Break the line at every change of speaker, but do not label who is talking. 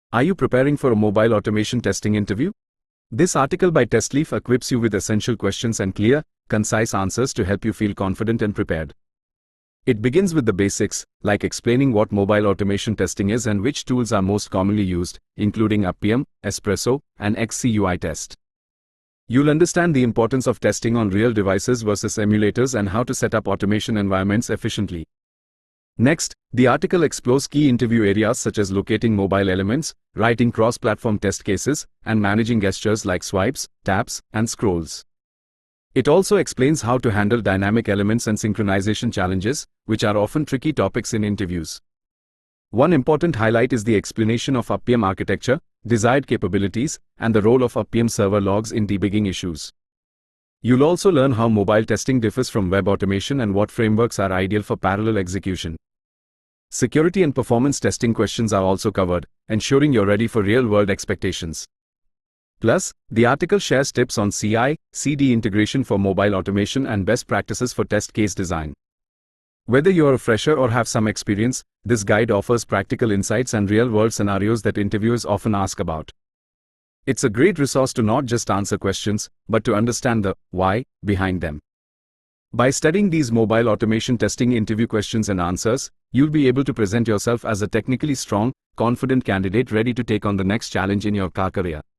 Are you preparing for a mobile automation testing interview? This article by TestLeaf equips you with essential questions and clear, concise answers to help you feel confident and prepared. It begins with the basics, like explaining what mobile automation testing is and which tools are most commonly used, including Appium, Espresso, and XCUI test. You'll understand the importance of testing on real devices versus emulators and how to set up automation environments efficiently. Next, the article explores key interview areas such as locating mobile elements, writing cross-platform test cases, and managing gestures like swipes, taps, and scrolls. It also explains how to handle dynamic elements and synchronization challenges, which are often tricky topics in interviews. One important highlight is the explanation of Appium architecture, desired capabilities, and the role of Appium server logs in debugging issues. You'll also learn how mobile testing differs from web automation and what frameworks are ideal for parallel execution. Security and performance testing questions are also covered, ensuring you're ready for real-world expectations. Plus, the article shares tips on CI/CD integration for mobile automation and best practices for test case design. Whether you're a fresher or have some experience, this guide offers practical insights and real-world scenarios that interviewers often ask about. It's a great resource to not just answer questions, but to understand the why behind them. By studying these mobile automation testing interview questions and answers, you'll be able to present yourself as a technically strong, confident candidate ready to take on the next challenge in your career.